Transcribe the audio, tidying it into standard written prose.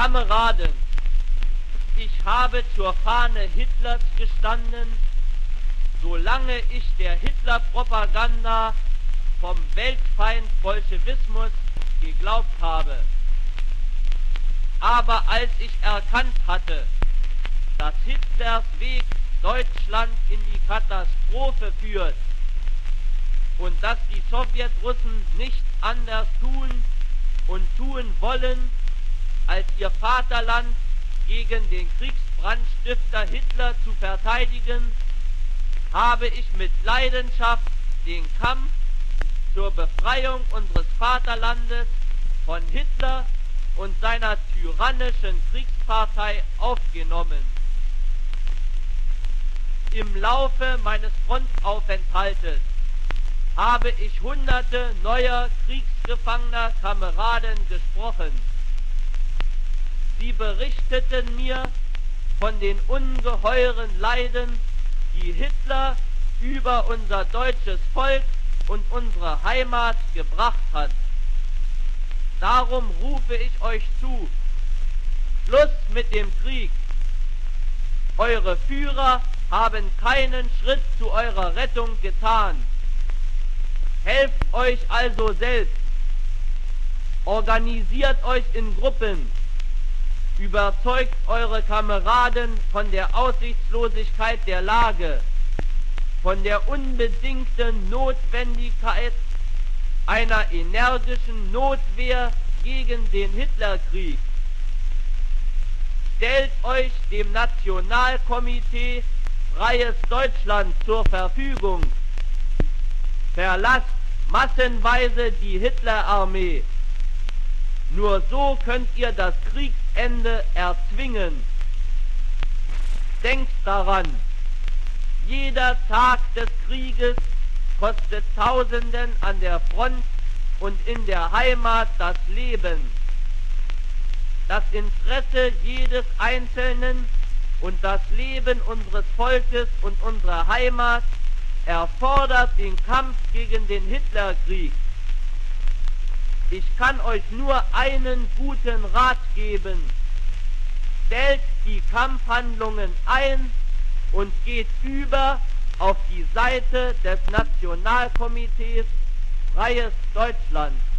Kameraden, ich habe zur Fahne Hitlers gestanden, solange ich der Hitler-Propaganda vom Weltfeind Bolschewismus geglaubt habe. Aber als ich erkannt hatte, dass Hitlers Weg Deutschland in die Katastrophe führt und dass die Sowjetrussen nichts anders tun und tun wollen, als ihr Vaterland gegen den Kriegsbrandstifter Hitler zu verteidigen, habe ich mit Leidenschaft den Kampf zur Befreiung unseres Vaterlandes von Hitler und seiner tyrannischen Kriegspartei aufgenommen. Im Laufe meines Frontaufenthaltes habe ich hunderte neuer kriegsgefangener Kameraden gesprochen. Sie berichteten mir von den ungeheuren Leiden, die Hitler über unser deutsches Volk und unsere Heimat gebracht hat. Darum rufe ich euch zu: Schluss mit dem Krieg. Eure Führer haben keinen Schritt zu eurer Rettung getan. Helft euch also selbst. Organisiert euch in Gruppen. Überzeugt eure Kameraden von der Aussichtslosigkeit der Lage, von der unbedingten Notwendigkeit einer energischen Notwehr gegen den Hitlerkrieg. Stellt euch dem Nationalkomitee Freies Deutschland zur Verfügung. Verlasst massenweise die Hitlerarmee. Nur so könnt ihr das Kriegsende erzwingen. Denkt daran, jeder Tag des Krieges kostet Tausenden an der Front und in der Heimat das Leben. Das Interesse jedes Einzelnen und das Leben unseres Volkes und unserer Heimat erfordert den Kampf gegen den Hitlerkrieg. Ich kann euch nur einen guten Rat geben. Stellt die Kampfhandlungen ein und geht über auf die Seite des Nationalkomitees Freies Deutschland.